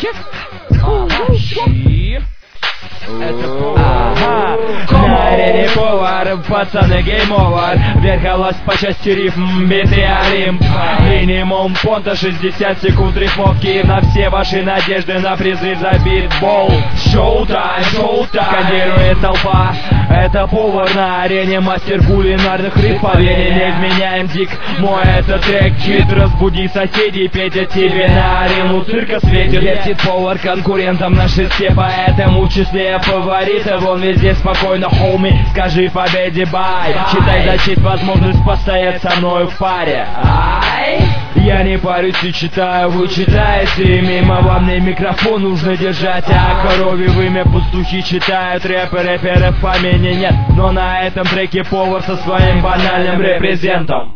На арене повар, пацаны гейм-овер. Верхолаз по части рифм, биты Олимп. Минимум понта 60 секунд рифмовки. На все ваши надежды на призы забит бол. Шоу-тайм, шоу-тайм, скандирует толпа. Это повар на арене, мастер кулинарных рифов. Вене не изменяем дик, мой это трек хит. Разбуди соседей, Петя тебе на арену цирка светит. Вертит повар конкурентам на шесте, поэтому в числе фаворитов он везде спокойно, хоуми, скажи победе бай. Читай зачит, возможность постоять со мной в паре. Я не парюсь и читаю, вы читаете. Мимо вам не микрофон нужно держать, а коровье вымя пастухи читают. Рэперов по имени нет, но на этом треке повар со своим банальным репрезентом.